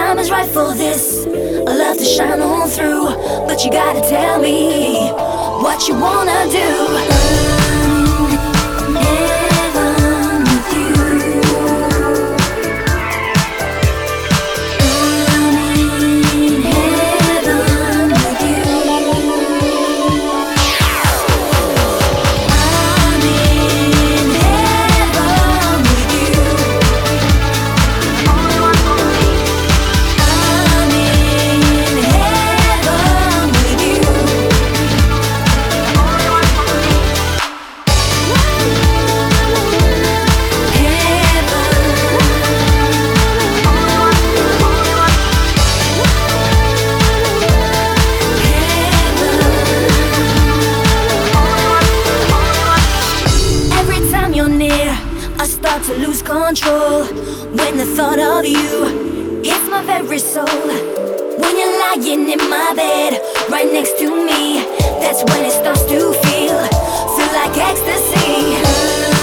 time is right for this. I love to shine on through, but you gotta tell me what you wanna do. Heaven with you. I'm in heaven with you. I'm in heaven with you. Only one for me. I'm in heaven with you. Only one for me. Every time you're near, I start to lose control. When the thought of you hits my very soul. When you're lying in my bed, right next to me, that's when it starts to feel like ecstasy.